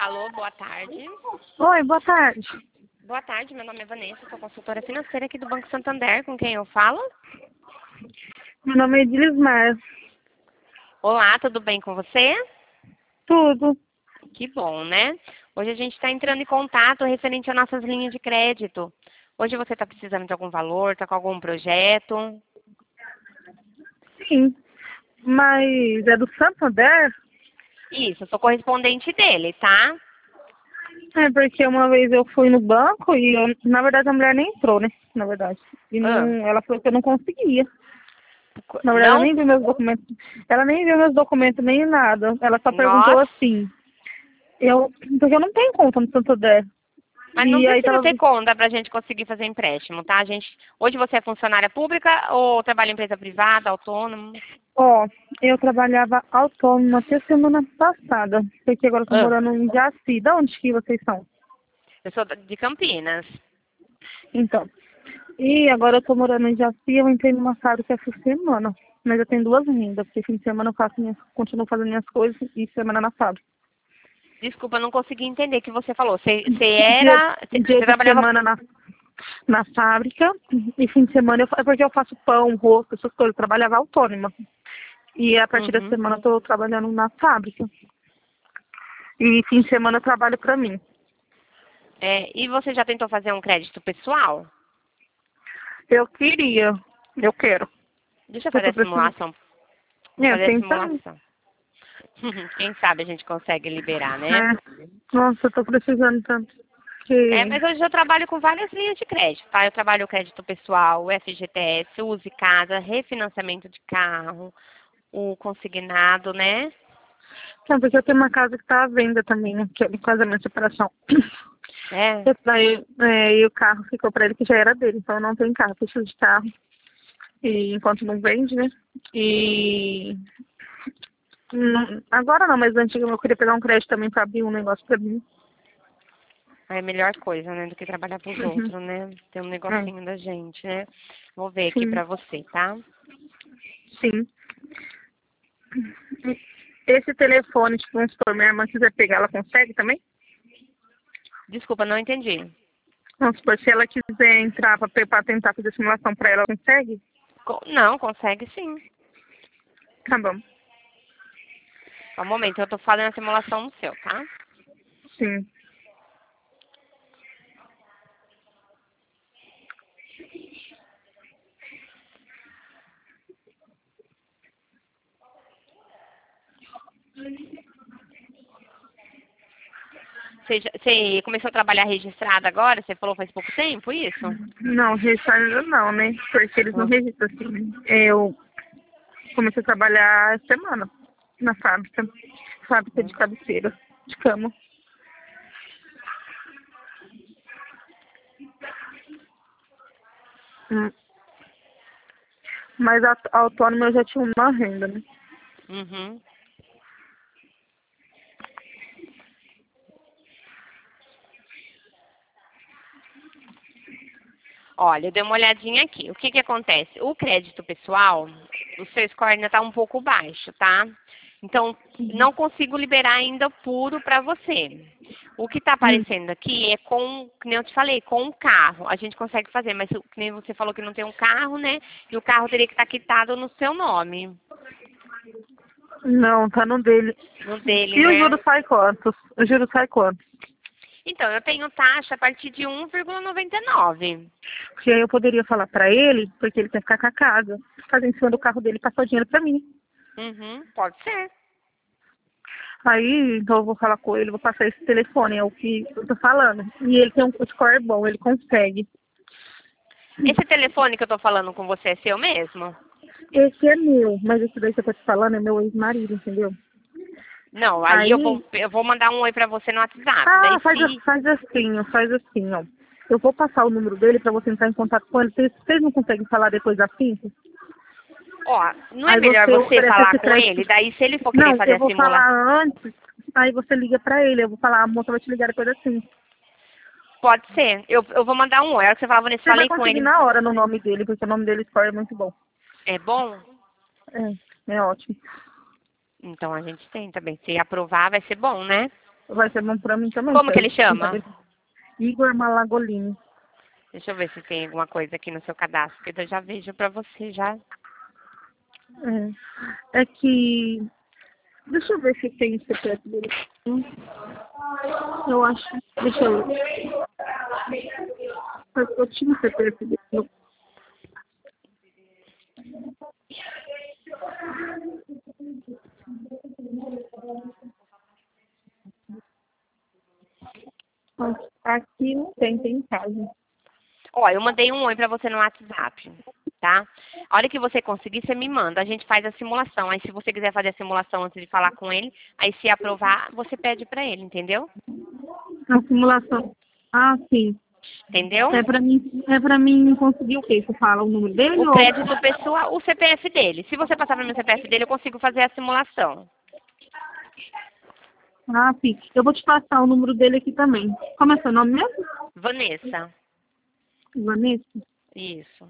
Alô, boa tarde. Oi, boa tarde. Boa tarde, meu nome é Vanessa, sou consultora financeira aqui do Banco Santander, com quem eu falo? Meu nome é Edilismar. Olá, tudo bem com você? Tudo. Que bom, né? Hoje a gente está entrando em contato referente às nossas linhas de crédito. Hoje você está precisando de algum valor, está com algum projeto? Sim. Mas é do Santander? Isso, eu sou correspondente dele, tá? É porque uma vez eu fui no banco e na verdade a mulher nem entrou, né? Na verdade. E Ah, não, ela falou que eu não conseguia. Na verdade, ela não? nem viu meus documentos. Ela nem viu meus documentos nem nada. Ela só perguntou Nossa, assim. Porque eu não tenho conta no Santander. mas não E aí precisa tava. ter conta para a gente conseguir fazer empréstimo, tá? Hoje você é funcionária pública ou trabalha em empresa privada, autônomo? Ó, eu trabalhava autônoma até semana passada. Porque agora eu tô Ah, morando em Jaci. Da onde que vocês são? eu sou de Campinas. Então. E agora eu tô morando em Jaci, eu entrei numa fábrica essa semana. Mas eu tenho duas rendas, porque fim de semana eu continuo fazendo minhas coisas e semana na fábrica. Desculpa, eu não consegui entender o que você falou. Dia, dia Você de trabalhava. semana na fábrica e fim de semana é porque eu faço pão, rosto, essas coisas. Eu trabalhava autônoma. E a partir da Uhum. semana eu tô trabalhando na fábrica. E fim de semana eu trabalho pra mim. É, e você já tentou fazer um crédito pessoal? Eu quero. Deixa eu Eu fazer tô a precisando. simulação. Vou É, fazer a tentar. simulação. Quem sabe a gente consegue liberar, né? Nossa, eu tô precisando tanto. É, Que mas hoje eu trabalho com várias linhas de crédito, tá? Eu trabalho o crédito pessoal, o FGTS, o Use Casa, refinanciamento de carro, o consignado, né? Não, porque eu tenho uma casa que tá à venda também, né? Que é por causa da minha separação. É. E o carro ficou pra ele que já era dele, então eu não tenho carro, preciso de carro. E enquanto não vende, né? E agora não, mas antes eu queria pegar um crédito também pra abrir um negócio pra mim. É a melhor coisa, né? Do que trabalhar pros Uhum. outros, né? Ter um É, negocinho da gente, né? Vou ver aqui sim, pra você, tá? sim. Esse telefone, tipo, vamos supor, minha irmã quiser pegar, ela consegue também? Desculpa, não entendi. Vamos supor, se ela quiser entrar pra tentar fazer simulação pra ela, ela consegue? Não, consegue sim. Tá bom, Só um momento, eu tô fazendo a simulação no seu, tá? sim. Você começou a trabalhar registrada agora? Você falou faz pouco tempo, isso? Não, registrar ainda não, né? Porque eles não Hum. registram assim, né? Eu comecei a trabalhar essa semana na fábrica de cabeceira, de cama. Hum. Mas a autônoma eu já tinha uma renda, né? Uhum. Olha, eu dei uma olhadinha aqui. O que que acontece? O crédito pessoal, o seu score ainda está um pouco baixo, tá? Então, não consigo liberar ainda puro para você. O que está Hum. aparecendo aqui é com, que nem eu te falei, com um carro. A gente consegue fazer, mas que nem você falou que não tem um carro, né? E o carro teria que estar quitado no seu nome, Não, tá no dele. no dele, E o né? juro sai quanto? O juro sai quanto? Então, eu tenho taxa a partir de 1,99. Porque aí eu poderia falar pra ele, porque ele quer ficar com a casa, fazer em cima do carro dele e passar o dinheiro pra mim. Uhum, pode ser. Aí, então eu vou falar com ele, vou passar esse telefone, é o que eu tô falando. E ele tem um score bom, ele consegue. Esse telefone que eu tô falando com você é seu mesmo? Esse é meu, mas esse daí que eu tô te falando é meu ex-marido, entendeu? Não, aí Aí, eu vou mandar um oi pra você no WhatsApp. Daí se, faz assim, ó. Eu vou passar o número dele pra você entrar em contato com ele. Vocês não conseguem falar depois das 5? ó, não é Aí melhor você você oferece falar esse com crédito. ele? Daí se ele for querer Não, fazer eu a vou simulação, falar antes, aí você liga pra ele. Eu vou falar, a moça vai te ligar depois das 5. pode ser. Eu vou mandar um oi. A hora que você falava nisso, Você vai falei com conseguir ele. na hora no nome dele, porque o nome dele score é muito bom. É bom? É ótimo. Então a gente tem também. Se aprovar, vai ser bom, né? vai ser bom pra mim também. Como que ele chama? Igor Malagolini. Deixa eu ver se tem alguma coisa aqui no seu cadastro, porque eu já vejo pra você já. É que... Deixa eu ver se tem o CPF dele. Eu acho... Deixa eu ver. Eu tinha o CPF dele. Aqui não tem em casa. Ó, eu mandei um oi pra você no WhatsApp, tá? A hora que você conseguir, você me manda. A gente faz a simulação. Aí, se você quiser fazer a simulação antes de falar com ele, aí se aprovar, você pede pra ele, entendeu? A simulação. Ah, sim. Entendeu? É pra mim conseguir o quê? Você fala o número dele O ou... crédito pessoal, o CPF dele. Se você passar para o CPF dele, eu consigo fazer a simulação. Ah, sim. Eu vou te passar o número dele aqui também. Como é seu nome mesmo? Vanessa. Vanessa? Isso.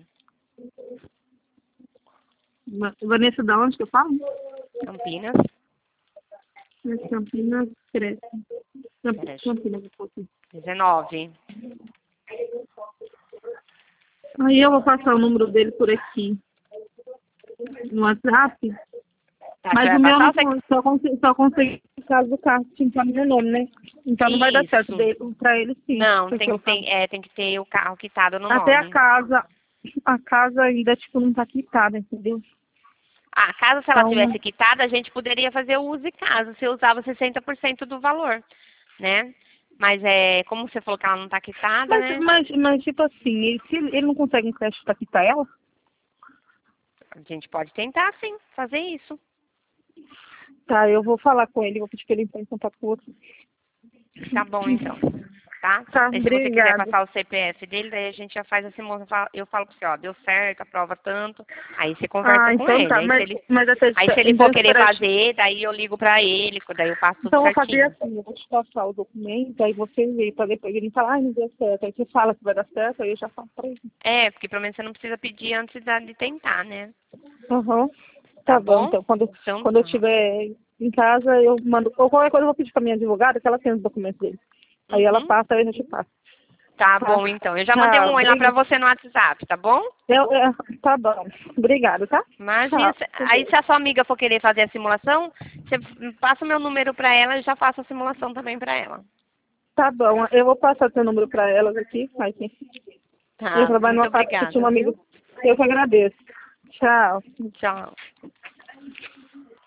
Vanessa da onde que eu falo? Campinas. Campinas, Cresce. Campinas, 19. Aí eu vou passar o número dele por aqui. No WhatsApp. Tá, Mas você o vai meu passar, não, só consegui por causa do carro, tinha que meu nome, né? Então não vai dar certo Isso. dele, pra ele sim. Não, Porque tem que ter o carro quitado no até nome. a casa ainda, tipo, não tá quitada, entendeu? Ah, caso se ela Então, tivesse quitada, a gente poderia fazer o uso e caso. Você usava 60% do valor, né? Mas como você falou que ela não tá quitada, né? mas tipo assim, se ele não consegue um crédito pra quitar ela, A gente pode tentar, sim, fazer isso. tá, eu vou falar com ele, vou pedir pra ele entrar em contato com o outro. Tá bom, então. Tá? Tá, Aí se você quiser obrigada. passar o CPF dele, daí a gente já faz a simulação. Eu falo pra você, ó, deu certo, aprova tanto. Aí você conversa com Então ele. tá, mas Aí se ele então for querer espera. fazer, daí eu ligo pra ele, daí eu faço tudo Então eu vou fazer certinho. assim, eu vou te passar o documento, aí você vê, pra depois ele falar, ai, não deu certo. Aí você fala que vai dar certo, aí eu já falo pra ele. Porque pelo menos você não precisa pedir antes de tentar, né? Uhum. Tá Tá bom, bom? então Então quando eu tá. estiver em casa, eu mando. Ou qualquer coisa eu vou pedir pra minha advogada, que ela tem os documentos dele. Aí ela Uhum. passa, aí a gente passa. Tá Tá? bom, então. Eu já mandei Tchau, um oi lá pra você no WhatsApp, tá bom? tá bom. Obrigado, tá? Imagina, Tchau. aí se a sua amiga for querer fazer a simulação, você passa o meu número pra ela e já faço a simulação também pra ela. Tá bom, eu vou passar seu número pra elas aqui. Aqui. Eu Tá, trabalho muito numa fábrica que tinha um obrigada, viu? amigo. Eu que agradeço. Tchau. Tchau.